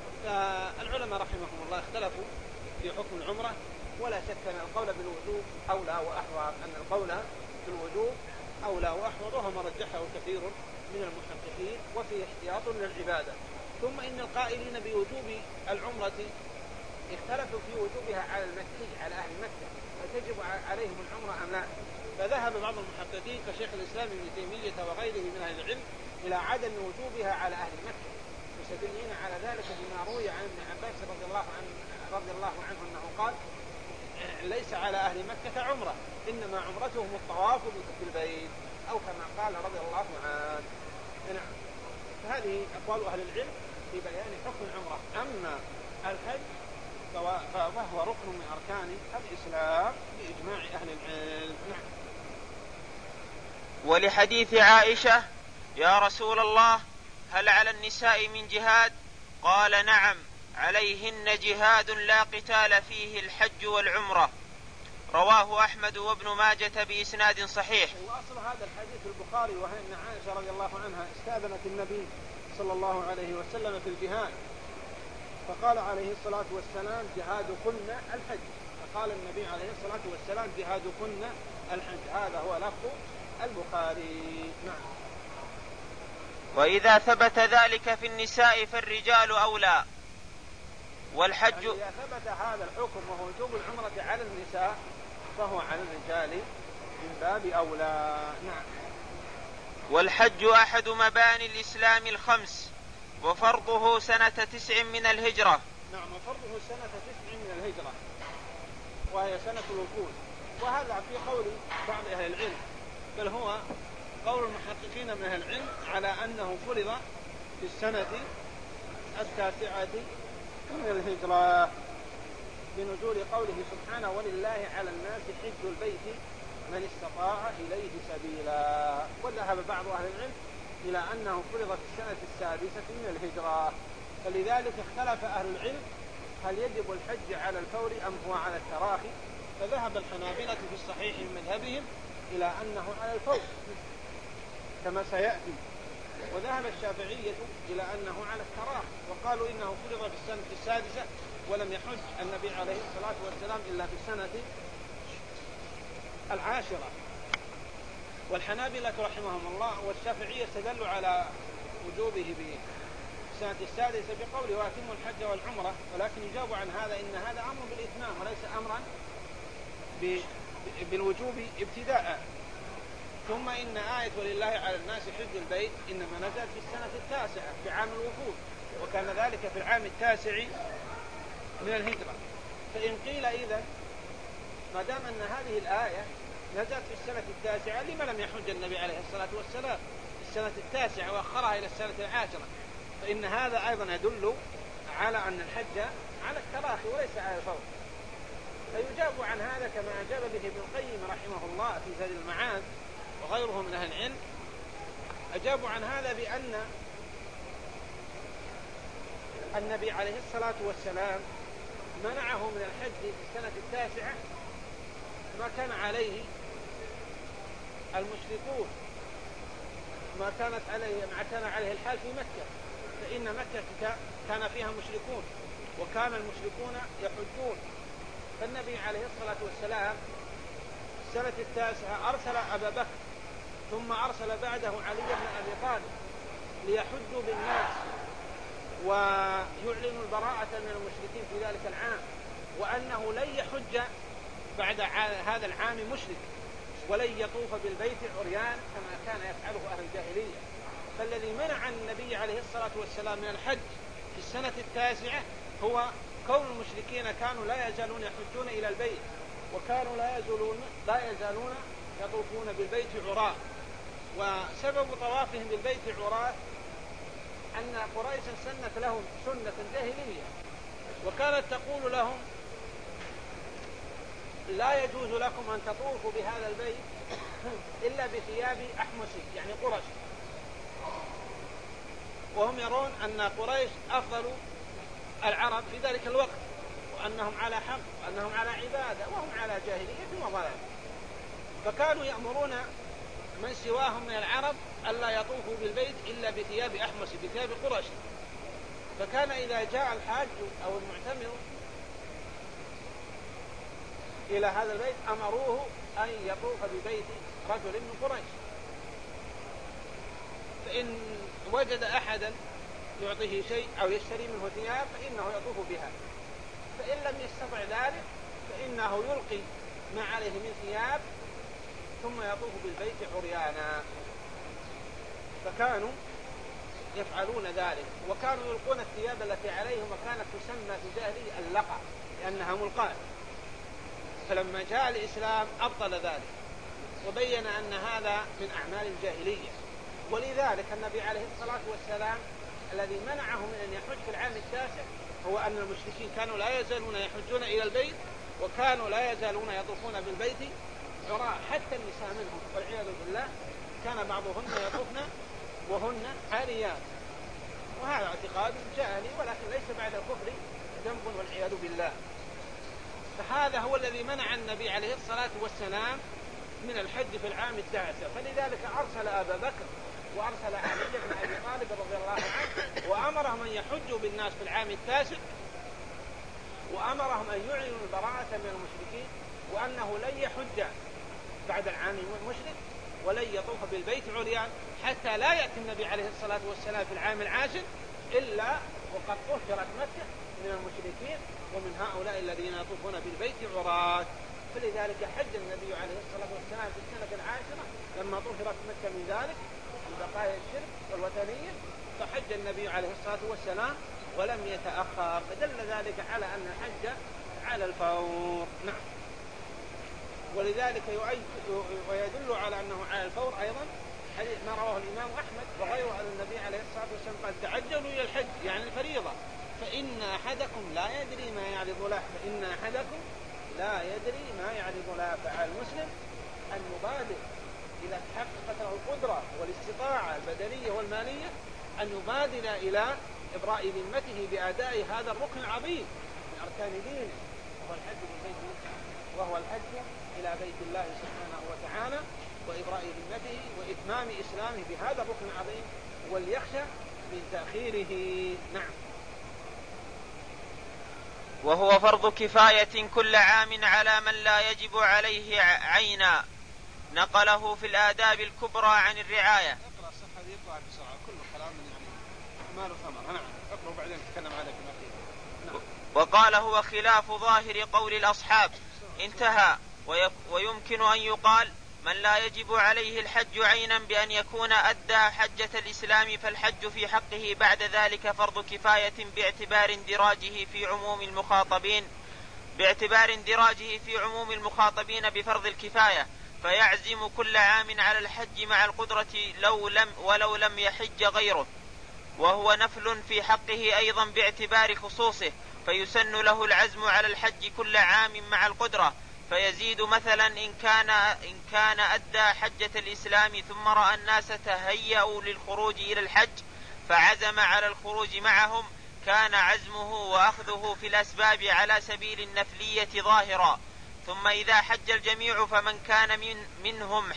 فالعلماء رحمهم الله اختلفوا في حكم العمرة، ولا شك أن القول بالوجوب أولى وأحوط، وهو ما رجحه كثير من المحققين، وفيه احتياط للعبادة. ثم إن القائلين بوجوب العمرة اختلفوا في وجوبها على المكي، على أهل مكة، فتجب عليهم العمرة أم لا. فذهب بعض المحققين كشيخ الإسلام ابن تيمية وغيره من أهل العلم إلى عدم وجوبها على أهل مكة، مستدلين على ذلك بما روي عن ابن عباس رضي الله عنه أنه قال: ليس على أهل مكة عمرة، إنما عمرتهم الطواف بالبيت، أو كما قال رضي الله عنه. فهذه أقوال أهل العلم في بيان حكم العمرة. أما الحج فهو ركن من أركان الإسلام بإجماع أهل العلم. ولحديث عائشة: يا رسول الله، هل على النساء من جهاد؟ قال: نعم عليهن جهاد لا قتال فيه، الحج والعمرة. رواه أحمد وابن ماجة بإسناد صحيح. وأصل هذا الحديث البخاري، وهي أن عائشة رضي الله عنها استأذنت النبي صلى الله عليه وسلم في الجهاد، فقال عليه الصلاة والسلام جهادكن الحج، فقال النبي عليه الصلاة والسلام جهادكن الحج. هذا هو لفظ البخاري. نعم. وإذا ثبت ذلك في النساء فالرجال أولى. والحج يعني إذا ثبت هذا الحكم وهو وجوب العمرة على النساء فهو على الرجال من باب أولى. نعم. والحج أحد مباني الإسلام الخمس، وفرضه سنة 9 من الهجرة. نعم، وفرضه سنة 9 من الهجرة، وهي سنة الوفود. وهذا في قول بعض أهل العلم، بل هو قول المحققين من أهل العلم على أنه فرض في السنة 9 من الهجرة، بنزول قوله سبحانه ولله على الناس حج البيت من استطاع إليه سبيلا. وذهب بعض أهل العلم إلى أنه فرض في السنة 6 من الهجرة، فلذلك اختلف أهل العلم هل يجب الحج على الفور أم هو على التراخي، فذهب الحنابلة في الصحيح من مذهبهم إلى أنه على الفور كما سيأتي، وذهب الشافعية إلى أنه على التراخي، وقالوا إنه فرض في السنة 6 ولم يحج النبي عليه الصلاة والسلام إلا في السنة 10. والحنابلة رحمهم الله والشافعية استدلوا على وجوبه بالسنة 6 بقوله وأتموا الحج والعمرة، ولكن يجاب عن هذا إن هذا أمر بالإتمام وليس أمرا بالوجوب ابتداء. ثم إن آية ولله على الناس حج البيت إنما نزلت في السنة 9 في عام الوفود، وكان ذلك في العام 9 من الهجرة. فإن قيل إذن ما دام أن هذه الآية نزلت في السنة 9 لما لم يحج النبي عليه الصلاة والسلام في السنة 9 وأخرها إلى السنة 10؟ فإن هذا أيضا يدل على أن الحج على التراخي وليس على الفور. فيجاب عن هذا كما أجاب به ابن القيم رحمه الله في زاد المعاد وغيره من أهل العلم، أجابوا عن هذا بأن النبي عليه الصلاة والسلام منعه من الحج في السنة 9 ما كان عليه المشركون، ما كان عليه الحال في مكة، فإن مكة كان فيها مشركون وكان المشركون يحجون. فالنبي عليه الصلاة والسلام السنة 9 أرسل أبا بكر، ثم أرسل بعده علي بن أبي طالب ليحجوا بالناس ويعلنوا البراءة من المشركين في ذلك العام، وأنه لن يحج بعد هذا العام مشرك ولن يطوف بالبيت عريان كما كان يفعله أهل الجاهلية. فالذي منع النبي عليه الصلاة والسلام من الحج في السنة 9 هو كون المشركين كانوا لا يزالون يحجون إلى البيت، وكانوا لا يزالون يطوفون بالبيت عراة. وسبب طوافهم بالبيت عراة أن قريشا سنت لهم سنة جاهلية، وكانت تقول لهم لا يجوز لكم أن تطوفوا بهذا البيت إلا بثياب أحمسي يعني قرش، وهم يرون أن قريش أفضل العرب في ذلك الوقت، وأنهم على حق وأنهم على عبادة وهم على جاهلية وضلال، فكانوا يأمرون من سواهم من العرب ألا يطوفوا بالبيت إلا بثياب أحمس بثياب قرش. فكان إذا جاء الحاج أو المعتمر إلى هذا البيت أمروه أن يطوف ببيت رجل من قريش، فإن وجد أحدا يعطيه شيء أو يشتري منه ثياب فإنه يطوف بها، فإن لم يستطع ذلك فإنه يلقي ما عليه من ثياب ثم يطوف بالبيت عريانا. فكانوا يفعلون ذلك، وكانوا يلقون الثياب التي عليهم، وكانت تسمى في الجاهلية اللقى لأنها ملقاة. فلما جاء الإسلام أبطل ذلك وبين أن هذا من أعمال الجاهلية. ولذلك النبي عليه الصلاة والسلام الذي منعه من أن يحج في العام 9 هو أن المشركين كانوا لا يزالون يحجون إلى البيت، وكانوا لا يزالون يطوفون بالبيت عراء، حتى النساء منهم والعياذ بالله كان بعضهن يطوفن وهن عاريات. وهذا اعتقاد جاهلي ولكن ليس بعد الكفر ذنب والعياذ بالله. فهذا هو الذي منع النبي عليه الصلاة والسلام من الحج في العام 9، فلذلك أرسل أبا بكر وأرسل علي بن أبي طالب رضي الله عنه وأمرهم أن يحجوا بالناس في العام 9، وأمرهم أن يعلنوا البراءة من المشركين، وأنه لن يحج بعد العام المشرك ولن يطوف بالبيت عريان حتى لا يأتي النبي عليه الصلاة والسلام في العام 10 إلا وقد طهرت مكة من المشركين ومن هؤلاء الذين يطوفون بالبيت عراة. فلذلك حج النبي عليه الصلاة والسلام في السنة 10 لما طهرت مكة من ذلك من بقايا الشرك والوثنية، فحج النبي عليه الصلاة والسلام ولم يتأخر، فدل ذلك على أن الحج على الفور. نعم. ولذلك ويدل على أنه على الفور أيضا حديث ما رواه الإمام أحمد وغيره عن النبي عليه الصلاة والسلام قال تعجلوا إلى الحج يعني الفريضة، فإن أحدكم لا يدري ما يعرض له، فعلى المسلم أن يبادر إذا تحققت له القدرة والاستطاعة البدنية والمالية أن يبادر إلى إبراء ذمته بأداء هذا الركن العظيم من أركان دينه، وهو الحج إلى بيت الله سبحانه وتعالى وإبراء ذمته وإتمام إسلامه بهذا الركن العظيم، وليخشى من تأخيره. نعم. وهو فرض كفاية كل عام على من لا يجب عليه عينا، نقله في الآداب الكبرى عن الرعاية. اقرأ الصفحة دي يطلع بسرعة، كل كلام يعني ما له ثمر. نعم. اقرأ وبعدين نتكلم عليه في الأخير. نعم. وقال هو خلاف ظاهر قول الأصحاب، انتهى. ويمكن أن يقال من لا يجب عليه الحج عينا بأن يكون أدى حجة الإسلام، فالحج في حقه بعد ذلك فرض كفاية باعتبار اندراجه في عموم المخاطبين بفرض الكفاية، فيعزم كل عام على الحج مع القدرة ولو لم يحج غيره، وهو نفل في حقه أيضا باعتبار خصوصه، فيسن له العزم على الحج كل عام مع القدرة، فيزيد مثلا إن كان أدى حجة الإسلام ثم رأى الناس تهيأوا للخروج إلى الحج فعزم على الخروج معهم، كان عزمه وأخذه في الأسباب على سبيل النفلية ظاهرا. ثم إذا حج الجميع فمن كان منهم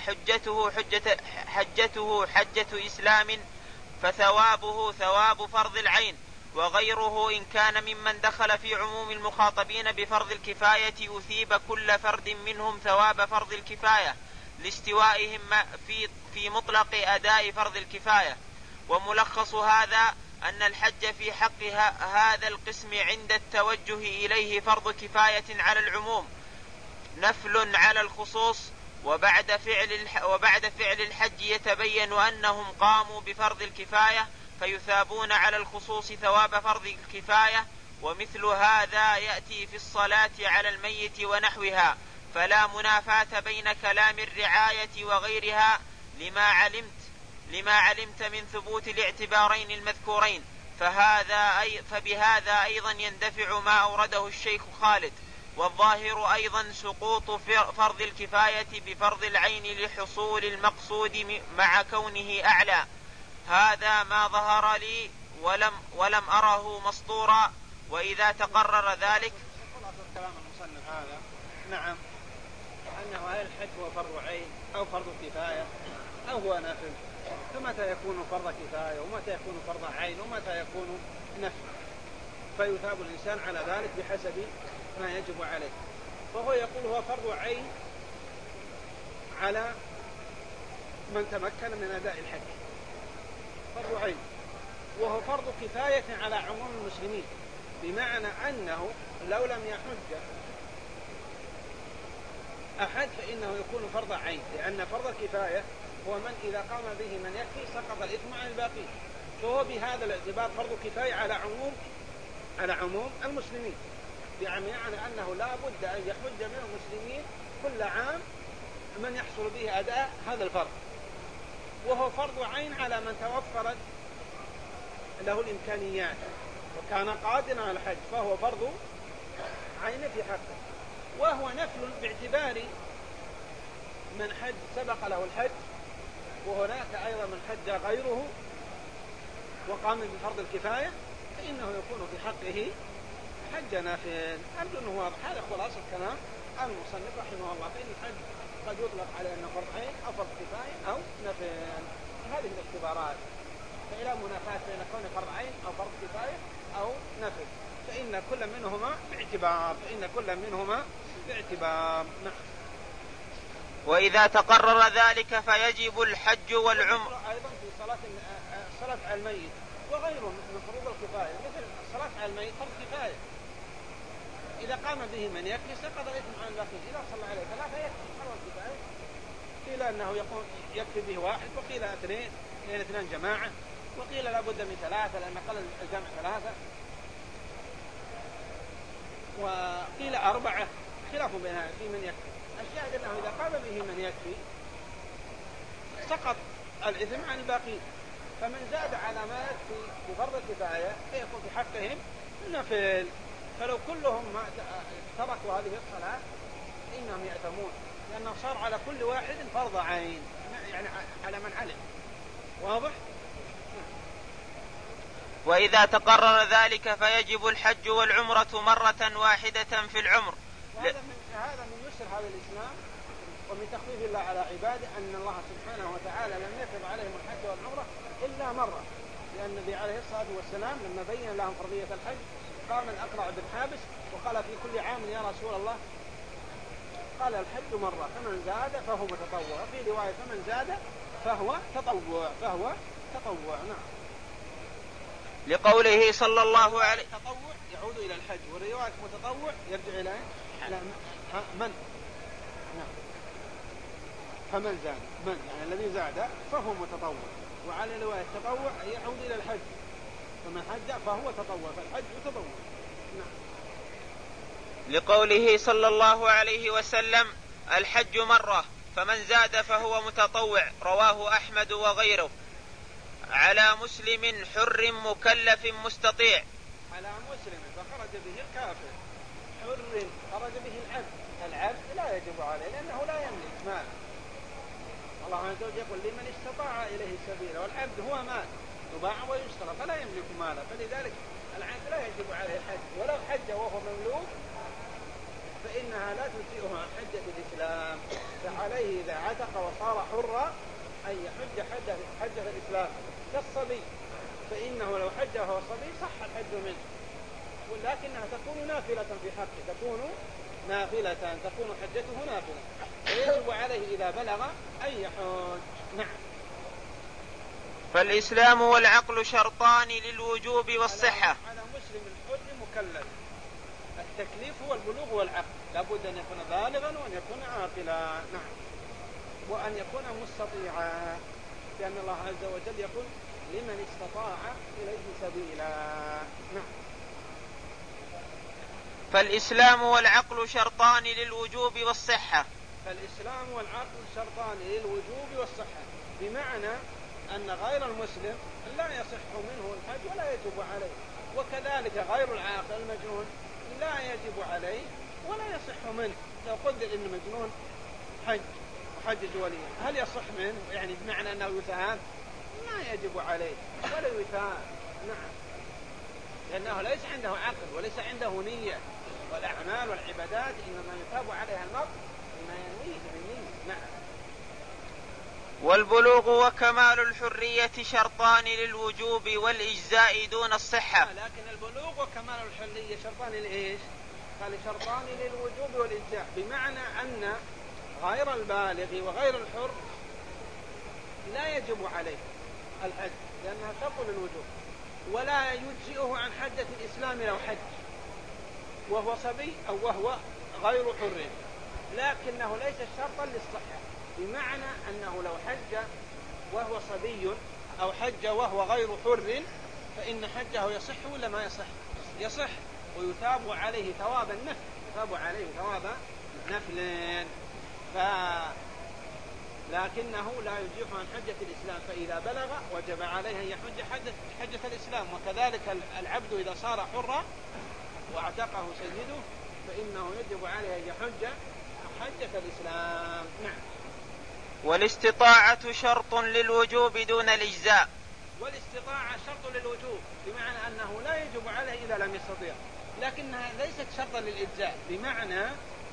حجته حجة إسلام فثوابه ثواب فرض العين، وغيره إن كان ممن دخل في عموم المخاطبين بفرض الكفاية أثيب كل فرد منهم ثواب فرض الكفاية لاستوائهم في مطلق أداء فرض الكفاية. وملخص هذا أن الحج في حق هذا القسم عند التوجه إليه فرض كفاية على العموم، نفل على الخصوص، وبعد فعل الحج يتبين أنهم قاموا بفرض الكفاية فيثابون على الخصوص ثواب فرض الكفاية. ومثل هذا يأتي في الصلاة على الميت ونحوها، فلا منافاة بين كلام الرعاية وغيرها لما علمت من ثبوت الاعتبارين المذكورين، فبهذا أيضا يندفع ما أورده الشيخ خالد. والظاهر أيضا سقوط فرض الكفاية بفرض العين لحصول المقصود مع كونه أعلى. هذا ما ظهر لي ولم أره مسطورا، وإذا تقرر ذلك كلام المصنف هذا نعم أنه هل الحج هو فرض عين أو فرض كفاية أو هو نفل، فمتى يكون فرض كفاية ومتى يكون فرض عين ومتى يكون نفل، فيثاب الإنسان على ذلك بحسب ما يجب عليه. فهو يقول هو فرض عين على من تمكن من أداء الحج، فرض عين، وهو فرض كفاية على عموم المسلمين، بمعنى أنه لو لم يحج أحد فإنه يكون فرض عين، لأن فرض الكفاية هو من إذا قام به من يكفي سقط الإثم عن الباقي، فهو بهذا الاعتبار فرض كفاية على عموم المسلمين، بمعنى أنه لا بد أن يحج من المسلمين كل عام من يحصل به أداء هذا الفرض، وهو فرض عين على من توفرت له الإمكانيات وكان قادرا على الحج، فهو فرض عين في حقه. وهو نفل باعتبار من حج سبق له الحج، وهناك أيضا من حج غيره وقام بفرض الكفاية فإنه يكون في حقه حج نافل. أرجو أنه واضح. هذا هو الأصل كلام المصنف رحمه الله، فإن الحج قد يطلق على أنه فرض عين أو فرض كفاية أو نفل. هذه الاختبارات. فإلى منافاة بين كون فرض عين أو فرض كفاية أو نفل، فإن كل منهما باعتبار. وإذا تقرر ذلك فيجب الحج والعمر. أيضا في الصلاة على الميت وغيره من فروض الكفاية، مثل الصلاة على الميت فرض كفاية، إذا قام به من يكفي سقط الإثم عن الباقين. إذا صلى عليه ثلاثة يكفي فرض كفاية. قيل أنه يكفي به واحد، وقيل اثنين لأن اثنان جماعة، وقيل لا بد من ثلاثة لأن قل الجمع ثلاثة، وقيل أربعة، خلاف بينها في من يكفي. الشاهد أنه إذا قام به من يكفي سقط الإثم عن الباقين. فمن زاد على ما يكفي بفرض الكفاية فيكون في حقهم نفل. فلو كلهم ما تركوا هذه الصلاة إنهم يأثمون، لأنه صار على كل واحد فرض عين، يعني على من علم. واضح؟ وإذا تقرر ذلك فيجب الحج والعمرة مرة واحدة في العمر. هذا من يسر هذا الإسلام ومن تخفيف الله على عباده، أن الله سبحانه وتعالى لم يكتب عليهم الحج والعمرة إلا مرة، لأن النبي عليه الصلاة والسلام لما بين لهم فرضية الحج قام الأقرع بن حابس وقال في كل عام يا رسول الله، قال الحج مرة فمن زاد فهو متطوع، في رواية فمن زاد فهو تطوع. نعم. لقوله صلى الله عليه وسلم تطوع يعود إلى الحج، والرواية متطوع يرجع إلى من. نعم. فمن زاد يعني الذي زاد فهو متطوع، وعلى رواية التطوع يعود إلى الحج، فمن حج فهو تطوع، فالحج تطوع. نعم. لقوله صلى الله عليه وسلم الحج مرة فمن زاد فهو متطوع، رواه أحمد وغيره. على مسلم حر مكلف مستطيع. على مسلم فخرج به الكافر، حر خرج به العبد لا يجب عليه لأنه لا يملك مال. الله عز وجل يقول لمن استطاع إليه سبيلا، والعبد هو مال يباع ويشترى فلا يملك مالا، فلذلك العبد لا يجب عليه الحج، ولو حج وهو مملوك فإنها لا تجزئه عن حجة الإسلام. فعليه إذا عتق وصار حرا أن يحج حجة الإسلام كالصبي، فإنه لو حج وهو صبي صح الحج منه، ولكنها تكون نافلة في حقه، تكون حجته نافلة، ويجب عليه إذا بلغ أن يحج. نعم. فالإسلام والعقل شرطان للوجوب والصحة. على مسلم الحر مكلف، التكليف هو البلوغ والعقل، لابد أن يكون بالغا وأن يكون عاقلا. نعم. وأن يكون مستطيعا، لأن الله عز وجل يقول لمن استطاع إليه سبيلا. نعم. فالإسلام والعقل شرطان للوجوب والصحة. فالإسلام والعقل شرطان للوجوب والصحة، بمعنى أن غير المسلم لا يصح منه الحج ولا يجب عليه، وكذلك غير العاقل المجنون لا يجب عليه ولا يصح منه. لو قدر إن مجنون حج وليا هل يصح منه؟ يعني بمعنى أنه يثاب؟ لا يجب عليه ولا يثاب. نعم. لأنه ليس عنده عقل وليس عنده نية، والأعمال والعبادات إنما يثاب عليها المرء بما ينويه من نية. نعم. والبلوغ وكمال الحرية شرطان للوجوب والإجزاء دون الصحة. لكن البلوغ وكمال الحرية شرطان لإيش؟ قال شرطان للوجوب والإجزاء، بمعنى أن غير البالغ وغير الحر لا يجب عليه الحج لأنها شرط للوجوب، ولا يجزئه عن حجة الإسلام لو حج وهو صبي أو وهو غير حر، لكنه ليس شرطا للصحة، بمعنى أنه لو حج وهو صبي أو حج وهو غير حر فإن حجه يصح ولا ما يصح؟ يصح، ويثاب عليه ثواب النفل، يثاب عليه ثواب نفل، لكنه لا يجيح عن حجة الإسلام، فإذا بلغ وجب عليه أن يحج حجة الإسلام. وكذلك العبد إذا صار حرا واعتقه سيده فإنه يجب عليه أن يحج حجة الإسلام. نعم. والاستطاعة شرط للوجوب دون الإجزاء. والاستطاعة شرط للوجوب، بمعنى أنه لا يجب عليه إذا لم يستطيع، لكنها ليست شرطا للإجزاء، بمعنى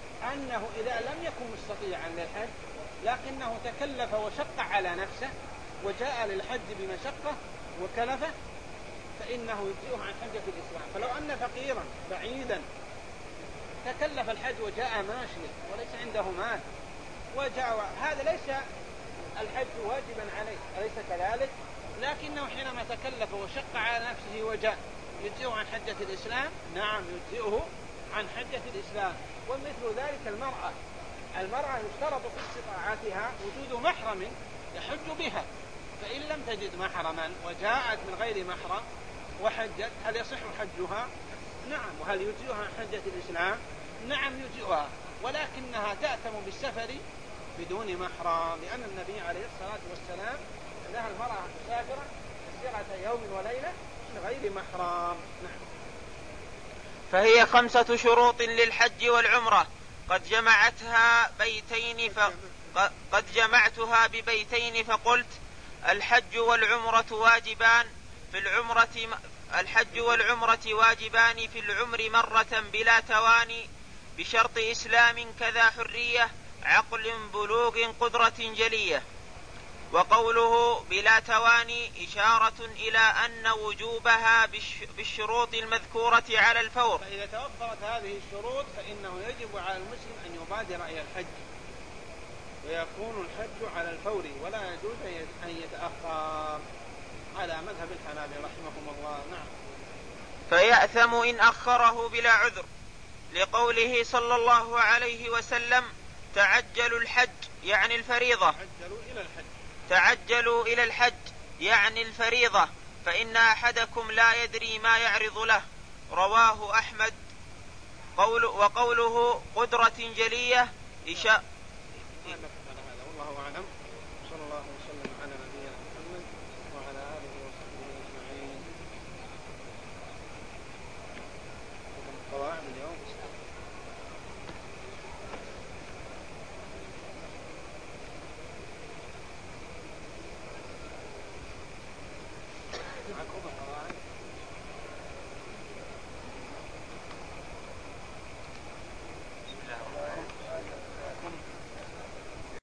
أنه إذا لم يكن مستطيعا للحج لكنه تكلف وشق على نفسه وجاء للحج بمشقة وكلفة فإنه يجزئه عن حجة الإسلام. فلو أن فقيرا بعيدا تكلف الحج وجاء ماشيا وليس عنده مال وجاء، هذا ليس الحج واجبا عليه، أليس كذلك؟ لكنه حينما تكلف وشق على نفسه وجاء، يجزئه عن حجة الإسلام؟ نعم يجزئه عن حجة الإسلام. ومثل ذلك المرأة يشترط في استطاعتها وجود محرم يحج بها، فإن لم تجد محرما وجاءت من غير محرم وحجت هل يصح حجها؟ نعم. وهل يجزئها عن حجة الإسلام؟ نعم يجزئها، ولكنها تأثم بالسفر بدون محرم، لأن النبي عليه الصلاة والسلام أنها المرأة مسافرة مسيرة يوم وليلة من غير محرم. نعم. فهي 5 شروط للحج والعمرة قد جمعتها ببيتين فقلت: الحج والعمرة واجبان في العمر مرة بلا تواني، بشرط إسلام كذا حرية، عقل، بلوغ، قدرة جلية. وقوله بلا تواني إشارة إلى أن وجوبها بالشروط المذكورة على الفور. فإذا توفرت هذه الشروط فإنه يجب على المسلم أن يبادر إلى الحج، ويكون الحج على الفور ولا يجوز أن يتأخر، على مذهب الحنابلة رحمهم الله. نعم. فيأثم إن أخره بلا عذر، لقوله صلى الله عليه وسلم: تعجلوا الحج يعني الفريضة، تعجلوا إلى الحج يعني الفريضة، فإن أحدكم لا يدري ما يعرض له. رواه أحمد. وقوله قدرة جلية والله أعلم. صلى الله وسلم على نبينا محمد وعلى آله وصحبه أجمعين. قواعد اليوم.